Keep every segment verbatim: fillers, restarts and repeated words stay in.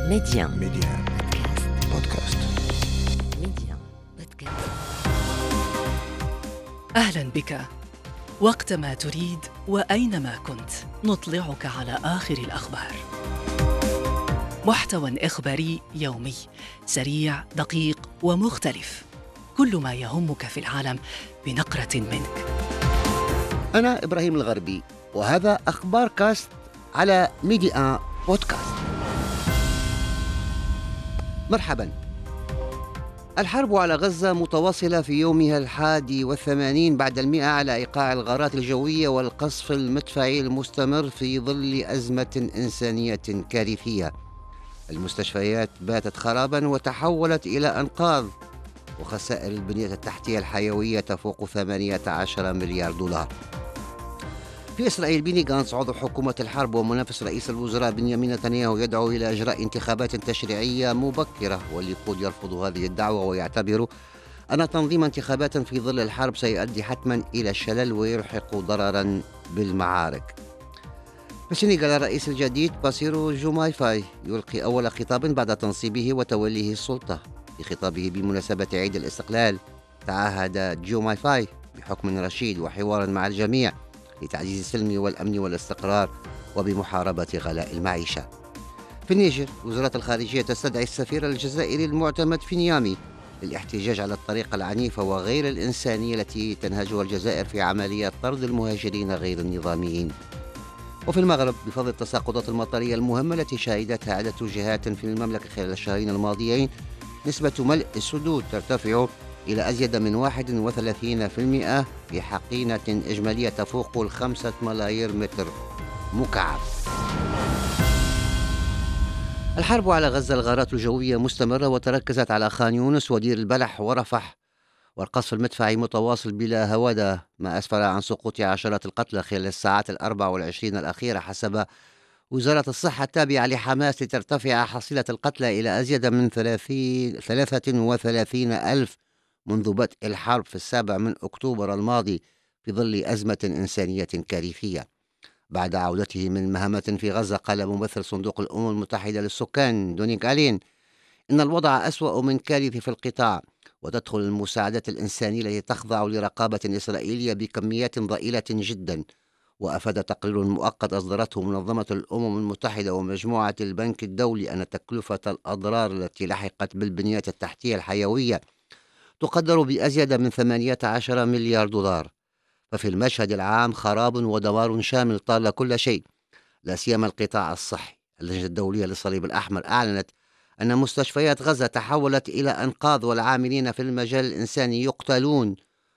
ميديان ميديان بودكاست. ميديان بودكاست. أهلاً بك. وقتما تريد وأينما كنت نطلعك على آخر الأخبار. محتوى إخباري يومي سريع دقيق ومختلف، كل ما يهمك في العالم بنقرة منك. أنا إبراهيم الغربي، وهذا أخبار كاست على ميديان بودكاست. مرحباً. الحرب على غزة متواصلة في يومها الحادي والثمانين بعد المئة على إيقاع الغارات الجوية والقصف المدفعي المستمر في ظل أزمة إنسانية كارثية. المستشفيات باتت خراباً وتحولت إلى أنقاض، وخسائر البنية التحتية الحيوية تفوق ثمانية عشر مليار دولار. في إسرائيل، بيني غانتس عضو حكومة الحرب ومنافس رئيس الوزراء بنيامين نتنياهو يدعو إلى إجراء انتخابات تشريعية مبكرة، والليكود يرفض هذه الدعوة ويعتبر أن تنظيم انتخابات في ظل الحرب سيؤدي حتما إلى الشلل ويلحق ضررا بالمعارك. في السنغال، الرئيس الجديد باسيرو جوماي فاي يلقي أول خطاب بعد تنصيبه وتوليه السلطة. في خطابه بمناسبة عيد الاستقلال تعهد جوماي فاي بحكم رشيد وحوار مع الجميع لتعزيز السلم والأمن والاستقرار وبمحاربة غلاء المعيشة. في النيجر، وزارة الخارجية تستدعي السفير الجزائري المعتمد في نيامي للاحتجاج على الطريقة العنيفة وغير الإنسانية التي تنهجها الجزائر في عمليات طرد المهاجرين غير النظاميين. وفي المغرب، بفضل التساقطات المطرية المهمة التي شهدتها عدة جهات في المملكة خلال الشهرين الماضيين، نسبة ملء السدود ترتفع إلى أزيد من واحد وثلاثين بالمئة بحقينة إجمالية تفوق الخمسة ملايير متر مكعب. الحرب على غزة، الغارات الجوية مستمرة وتركزت على خان يونس ودير البلح ورفح، والقصف المدفعي متواصل بلا هوادة، ما أسفر عن سقوط عشرات القتلى خلال الساعات الأربع والعشرين الأخيرة حسب وزارة الصحة التابعة لحماس، لترتفع حصيلة القتلى إلى أزيد من ثلاثة وثلاثين ألف منذ بدء الحرب في السابع من أكتوبر الماضي، في ظل أزمة إنسانية كارثية. بعد عودته من مهمة في غزة، قال ممثل صندوق الأمم المتحدة للسكان دونيك ألين إن الوضع أسوأ من كارثي في القطاع، وتدخل المساعدات الإنسانية التي تخضع لرقابة إسرائيلية بكميات ضئيلة جدا. وأفاد تقرير مؤقت أصدرته منظمة الأمم المتحدة ومجموعة البنك الدولي أن تكلفة الأضرار التي لحقت بالبنية التحتية الحيوية تقدر بأزيد من ثمانية عشر مليار دولار. ففي المشهد العام خراب ودمار شامل طال كل شيء، لا سيما القطاع الصحي. اللجنة الدولية للصليب الأحمر أعلنت أن مستشفيات غزة تحولت إلى أنقاض، والعاملين في المجال الإنساني يقتلون،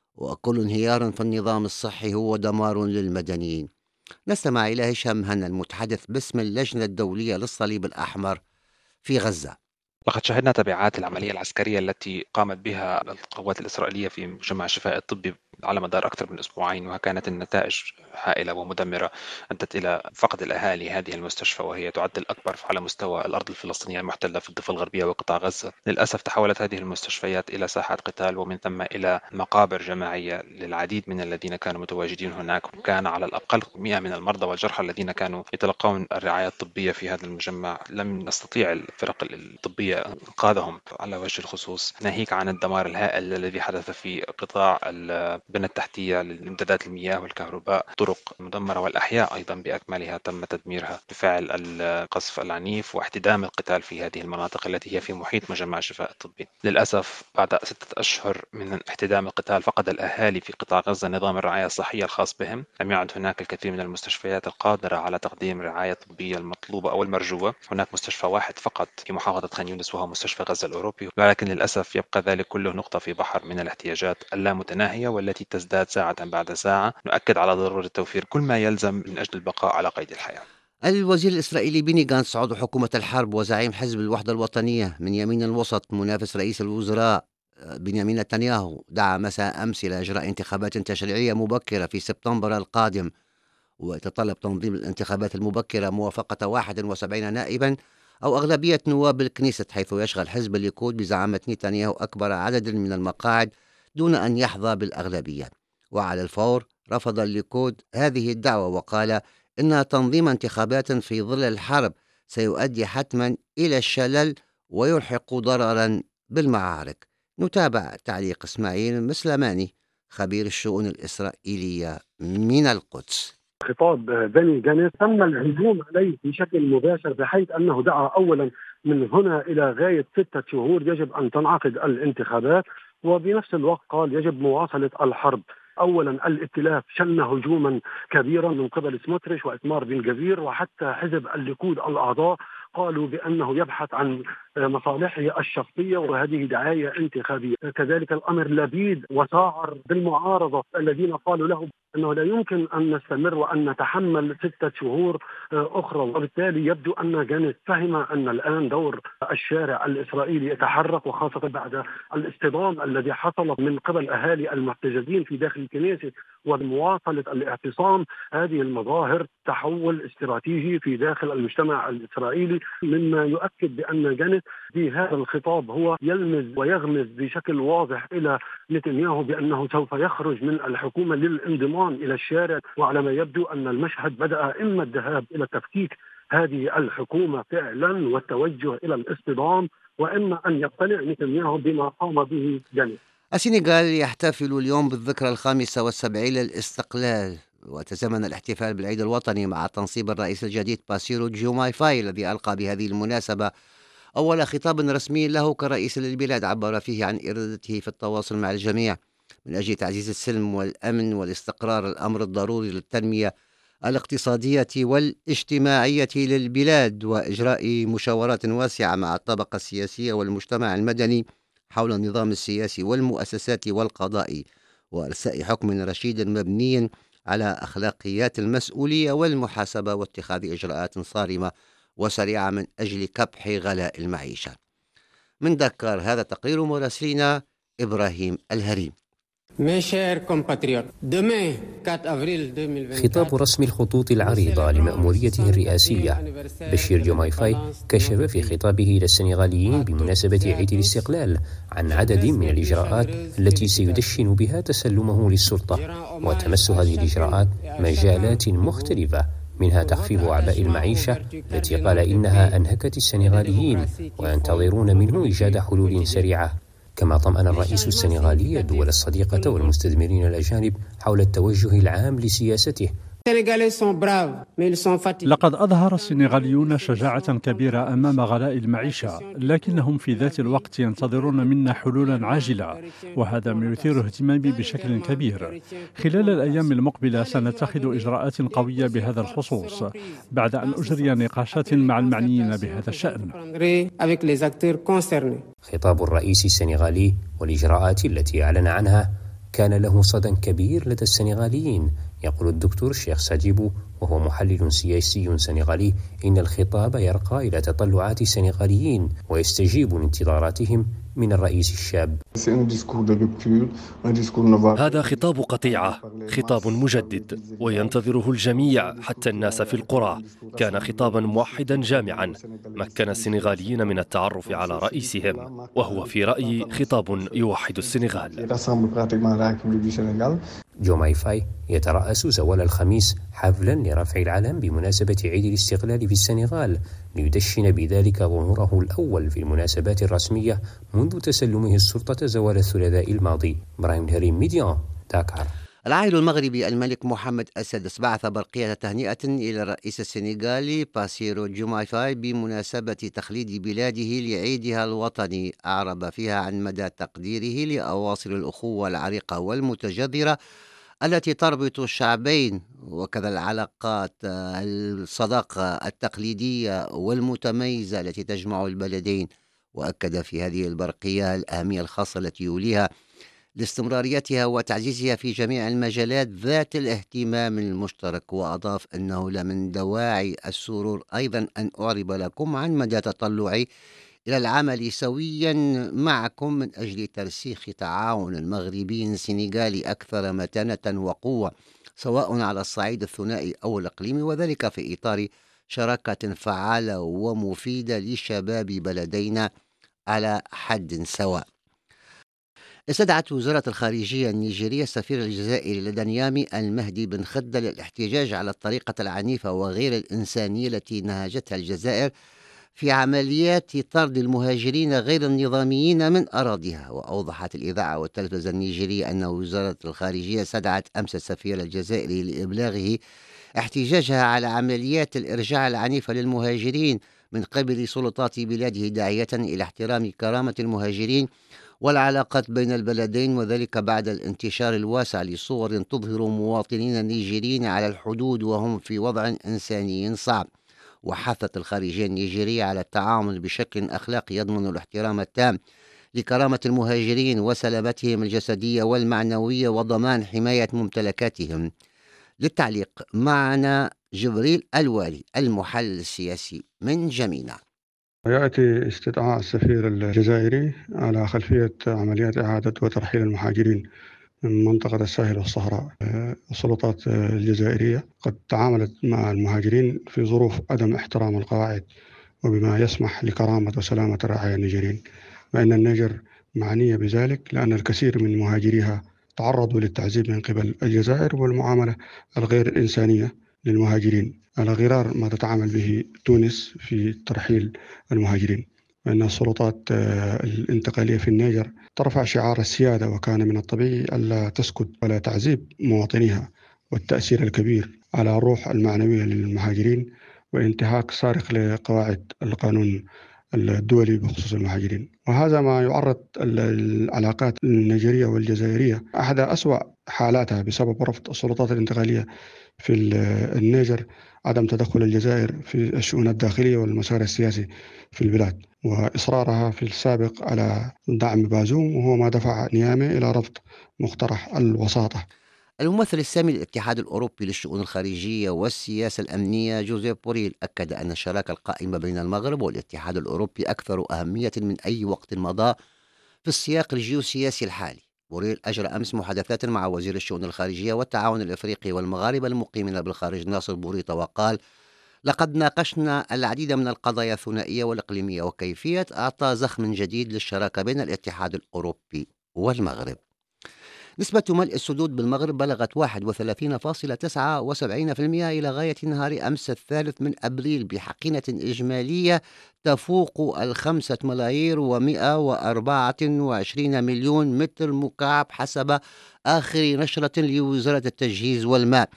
وكل انهيار في النظام الصحي هو دمار للمدنيين. نستمع إلى هشام هنا، المتحدث باسم اللجنة الدولية للصليب الأحمر في غزة. لقد شهدنا تبعات العملية العسكرية التي قامت بها القوات الإسرائيلية في مجمع الشفاء الطبي على مدار أكثر من أسبوعين، وكانت النتائج هائلة ومدمرة أدت إلى فقد الأهالي هذه المستشفى، وهي تعد الأكبر على مستوى الأرض الفلسطينية المحتلة في الضفة الغربية وقطاع غزة. للأسف تحولت هذه المستشفيات إلى ساحات قتال، ومن ثم إلى مقابر جماعية للعديد من الذين كانوا متواجدين هناك. وكان على الأقل مئة من المرضى والجرحى الذين كانوا يتلقون الرعاية الطبية في هذا المجمع. لم نستطيع الفرق الطبية إنقاذهم على وجه الخصوص، ناهيك عن الدمار الهائل الذي حدث في قطاع البنى التحتية لإمدادات المياه والكهرباء. طرق مدمرة، والأحياء أيضا بأكملها تم تدميرها بفعل القصف العنيف واحتدام القتال في هذه المناطق التي هي في محيط مجمع الشفاء الطبي. للأسف بعد ستة أشهر من احتدام القتال، فقد الأهالي في قطاع غزة نظام الرعاية الصحية الخاص بهم. لم يعد هناك الكثير من المستشفيات القادرة على تقديم الرعاية الطبية المطلوبة أو المرجوة. هناك مستشفى واحد فقط في محافظة خان يونس، وهو مستشفى غزة الأوروبي، ولكن للأسف يبقى ذلك كله نقطة في بحر من الاحتياجات اللامتناهية والتي تزداد ساعة بعد ساعة. نؤكد على ضرورة توفير كل ما يلزم من أجل البقاء على قيد الحياة. الوزير الإسرائيلي بيني غانتس عضو حكومة الحرب وزعيم حزب الوحدة الوطنية من يمين الوسط منافس رئيس الوزراء بنيامين نتنياهو، دعا مساء أمس إلى إجراء انتخابات تشريعية مبكرة في سبتمبر القادم، ويتطلب تنظيم الانتخابات المبكرة موافقة واحد وسبعين نائبا أو أغلبية نواب الكنيست، حيث يشغل حزب الليكود بزعامة نتنياهو أكبر عدد من المقاعد دون أن يحظى بالأغلبية. وعلى الفور رفض الليكود هذه الدعوة، وقال إن تنظيم انتخابات في ظل الحرب سيؤدي حتما إلى الشلل ويلحق ضررا بالمعارك. نتابع تعليق إسماعيل مسلماني خبير الشؤون الإسرائيلية من القدس. خطاب بني جانيس تم الهجوم عليه بشكل مباشر، بحيث أنه دعا أولا من هنا إلى غاية ستة شهور يجب أن تنعقد الانتخابات، وبنفس الوقت قال يجب مواصلة الحرب. اولا الائتلاف شن هجوما كبيرا من قبل سموتريش وإتمار بن جفير، وحتى حزب الليكود الاعضاء قالوا بانه يبحث عن مصالحه الشخصيه، وهذه دعايه انتخابيه. كذلك الامر لبيد وساعر بالمعارضه الذين قالوا له انه لا يمكن ان نستمر وان نتحمل سته شهور اخرى، وبالتالي يبدو ان جانيس فهم ان الان دور الشارع الاسرائيلي يتحرك، وخاصه بعد الاصطدام الذي حصل من قبل اهالي المحتجزين في داخل الكنيسة ومواصلة الاعتصام. هذه المظاهر تحول استراتيجي في داخل المجتمع الإسرائيلي، مما يؤكد بأن جانيس بهذا الخطاب هو يلمز ويغمز بشكل واضح إلى نتنياهو بأنه سوف يخرج من الحكومة للانضمام إلى الشارع. وعلى ما يبدو أن المشهد بدأ إما الذهاب إلى تفكيك هذه الحكومة فعلا والتوجه إلى الاصطدام، وإما أن يقتنع نتنياهو بما قام به جانيس. السنغال يحتفل اليوم بالذكرى الخامسة والسبعين للاستقلال، وتزامن الاحتفال بالعيد الوطني مع تنصيب الرئيس الجديد باسيرو جوماي فاي، الذي ألقى بهذه المناسبة أول خطاب رسمي له كرئيس للبلاد، عبر فيه عن إرادته في التواصل مع الجميع من أجل تعزيز السلم والأمن والاستقرار، الأمر الضروري للتنمية الاقتصادية والاجتماعية للبلاد، وإجراء مشاورات واسعة مع الطبقة السياسية والمجتمع المدني حول النظام السياسي والمؤسسات والقضاء، وإرساء حكم رشيد مبني على أخلاقيات المسؤولية والمحاسبة، واتخاذ إجراءات صارمة وسريعة من أجل كبح غلاء المعيشة. من دكار هذا تقرير مراسلنا إبراهيم الهريم. خطاب رسم الخطوط العريضة لمأموريته الرئاسية، بشير جوماي فاي كشف في خطابه إلى السنغاليين بمناسبة عيد الاستقلال عن عدد من الإجراءات التي سيدشن بها تسلمه للسلطة، وتمس هذه الإجراءات مجالات مختلفة، منها تخفيف أعباء المعيشة التي قال إنها أنهكت السنغاليين وينتظرون منه إيجاد حلول سريعة. كما طمأن الرئيس السنغالي الدول الصديقة والمستثمرين الأجانب حول التوجه العام لسياسته. لقد أظهر السنغاليون شجاعة كبيرة أمام غلاء المعيشة، لكنهم في ذات الوقت ينتظرون منا حلولا عاجلة، وهذا ما يثير اهتمامي بشكل كبير. خلال الأيام المقبلة سنتخذ إجراءات قوية بهذا الخصوص، بعد أن أجري نقاشات مع المعنيين بهذا الشأن. خطاب الرئيس السنغالي والإجراءات التي أعلن عنها كان له صدى كبير لدى السنغاليين. يقول الدكتور شيخ ساجيبو وهو محلل سياسي سنغالي إن الخطاب يرقى إلى تطلعات السنغاليين ويستجيب لانتظاراتهم من الرئيس الشاب. هذا خطاب قطيعة، خطاب مجدد وينتظره الجميع حتى الناس في القرى. كان خطابا موحدا جامعا مكن السنغاليين من التعرف على رئيسهم، وهو في رأيي خطاب يوحد السنغال. جوماي فاي يترأس زوال الخميس حفلا لرفع العلم بمناسبة عيد الاستقلال في السنغال، ليدشن بذلك ظهوره الأول في المناسبات الرسمية منذ تسلمه السلطة زوال الثلاثاء الماضي. إبراهيم الهريم، ميديان، داكار. العائل المغربي الملك محمد السادس بعث برقية تهنئة إلى الرئيس السنغالي باسيرو جوماي فاي بمناسبة تخليد بلاده لعيدها الوطني، أعرب فيها عن مدى تقديره لأواصر الأخوة العريقة والمتجذرة التي تربط الشعبين، وكذا العلاقات الصداقة التقليدية والمتميزة التي تجمع البلدين. وأكد في هذه البرقية الأهمية الخاصة التي يوليها لاستمراريتها وتعزيزها في جميع المجالات ذات الاهتمام المشترك، وأضاف أنه لمن دواعي السرور أيضا أن أعرب لكم عن مدى تطلعي إلى العمل سويا معكم من أجل ترسيخ تعاون المغربي السنغالي أكثر متانة وقوة، سواء على الصعيد الثنائي أو الإقليمي، وذلك في إطار شراكة فعالة ومفيدة لشباب بلدينا على حد سواء. استدعت وزارة الخارجية النيجيرية السفير الجزائري لدى نيامي المهدي بن خدة للاحتجاج على الطريقة العنيفة وغير الإنسانية التي نهجتها الجزائر في عمليات طرد المهاجرين غير النظاميين من أراضيها. وأوضحت الإذاعة والتلفزة النيجيرية أن وزارة الخارجية استدعت أمس السفير الجزائري لإبلاغه احتجاجها على عمليات الإرجاع العنيفة للمهاجرين من قبل سلطات بلاده، داعية إلى احترام كرامة المهاجرين والعلاقات بين البلدين، وذلك بعد الانتشار الواسع لصور تظهر مواطنين نيجيريين على الحدود وهم في وضع إنساني صعب. وحثت الخارجية النيجيرية على التعامل بشكل أخلاقي يضمن الاحترام التام لكرامة المهاجرين وسلامتهم الجسدية والمعنوية وضمان حماية ممتلكاتهم. للتعليق معنا جبريل الوالي المحلل السياسي من جمينة. يأتي استدعاء السفير الجزائري على خلفية عمليات إعادة وترحيل المهاجرين من منطقة الساحل والصحراء. السلطات الجزائرية قد تعاملت مع المهاجرين في ظروف عدم احترام القواعد وبما يسمح لكرامة وسلامة الرعايا النيجيريين، وأن النيجر معنية بذلك لأن الكثير من مهاجريها تعرضوا للتعذيب من قبل الجزائر والمعاملة الغير الإنسانية للمهاجرين على غرار ما تتعامل به تونس في ترحيل المهاجرين. وأن السلطات الانتقالية في النيجر ترفع شعار السيادة، وكان من الطبيعي ألا تسكت ولا تعذيب مواطنيها، والتأثير الكبير على الروح المعنوية للمهاجرين وانتهاك صارخ لقواعد القانون الدولي بخصوص المهاجرين. وهذا ما يعرض العلاقات النيجيرية والجزائرية أحد أسوأ حالاتها بسبب رفض السلطات الانتقالية في النيجر عدم تدخل الجزائر في الشؤون الداخلية والمسار السياسي في البلاد، وإصرارها في السابق على دعم بازوم، وهو ما دفع نيامي إلى رفض مقترح الوساطة. الممثل السامي للاتحاد الأوروبي للشؤون الخارجية والسياسة الأمنية جوزيف بوريل أكد أن الشراكة القائمة بين المغرب والاتحاد الأوروبي أكثر أهمية من أي وقت مضى في السياق الجيوسياسي الحالي. بوريل أجرى أمس محادثات مع وزير الشؤون الخارجية والتعاون الإفريقي والمغاربة المقيمين بالخارج ناصر بوريطة، وقال: لقد ناقشنا العديد من القضايا الثنائية والإقليمية وكيفية إعطاء زخم جديد للشراكة بين الاتحاد الأوروبي والمغرب. نسبة ملء السدود بالمغرب بلغت واحد وثلاثين فاصلة تسعة وسبعين بالمئة إلى غاية نهار أمس الثالث من أبريل، بحقينة إجمالية تفوق الخمسة ملايير ومئة وأربعة وعشرين مليون متر مكعب حسب آخر نشرة لوزارة التجهيز والماء.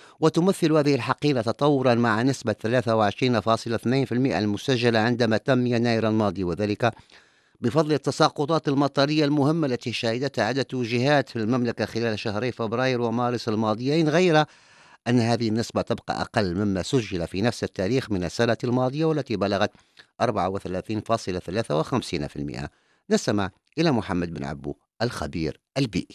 وتمثل هذه الحقيبة تطورا مع نسبة ثلاثة وعشرين فاصلة اثنين بالمئة المسجلة عندما تم يناير الماضي، وذلك بفضل التساقطات المطرية المهمة التي شهدتها عدة جهات في المملكة خلال شهري فبراير ومارس الماضيين، غير أن هذه النسبة تبقى أقل مما سجل في نفس التاريخ من السنة الماضية والتي بلغت أربعة وثلاثين فاصلة ثلاثة وخمسين بالمئة. نستمع إلى محمد بن عبو الخبير البيئي.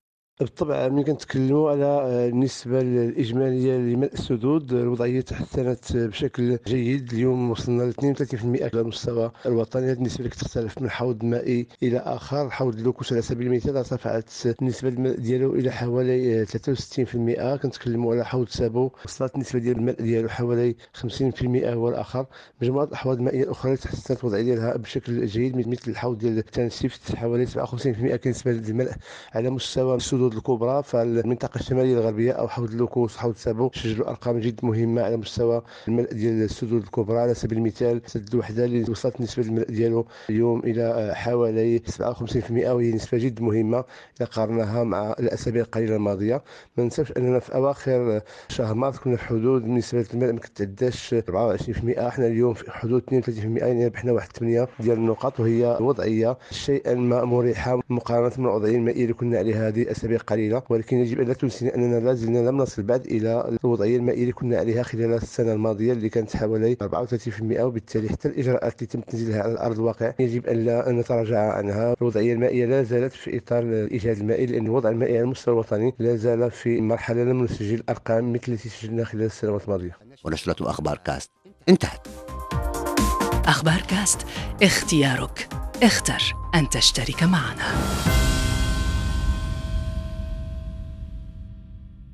بالطبع ملي كنتكلموا على النسبة الإجمالية لملء السدود، الوضعية تحسنت بشكل جيد. اليوم وصلنا ل اثنين وثلاثين بالمئة على المستوى الوطني. هذه النسبة كتختلف من حوض مائي إلى آخر. حوض لوكوس على سبيل المثال ارتفعت النسبة الملء ديالو إلى حوالي ثلاثة وستين بالمئة. كنتكلموا على حوض سابو وصلت النسبة ديال الملء ديالو حوالي خمسين بالمئة هو الآخر. مجموعة الأحواض المائية الأخرى تحسنت الوضعية ديالها بشكل جيد، مثل الحوض ديال تنسيفت حوالي سبعة وخمسين بالمئة كنسبة للملء على مستوى السدود الكبرى. فالمنطقة الشمالية الغربية أو حوض لوكوس وحوض سابو سجلوا أرقام جد مهمة على مستوى الملء ديال السدود الكبرى. على سبيل المثال سد الوحدة اللي وصلت نسبة الملء ديالو اليوم إلى حوالي سبعة وخمسين بالمئة، وهي نسبة جد مهمة إذا قارناها مع الأسابيع القليلة الماضية. ما ننساوش أننا في أواخر شهر مارس كنا في حدود نسبة الملء ما كتعداش أربعة وعشرين بالمئة، احنا اليوم في حدود اثنين وثلاثين بالمئة، يعني ربحنا واحد ثمانية ديال النقاط، وهي وضعية شيئا ما مريحة مقارنة من الوضعية المائية اللي كنا عليها هذه الأسابيع القليلة. ولكن يجب أن لا تنسينا أننا لا زلنا لم نصل بعد إلى الوضعية المائية اللي كنا عليها خلال السنة الماضية اللي كانت حوالي أربعة وثلاثين بالمئة، وبالتالي حتى الإجراءات اللي تم تنزيلها على أرض الواقع يجب أن لا نتراجع عنها. الوضعية المائية لا زالت في إطار الإجهاد المائي، لأن الوضع المائي على المستوى الوطني لا زال في مرحلة لم نسجل أرقام مثل التي سجلنا خلال السنوات الماضية. ونشرة أخبار كاست انتهت. أخبار كاست، اختيارك، اختر أن تشترك معنا.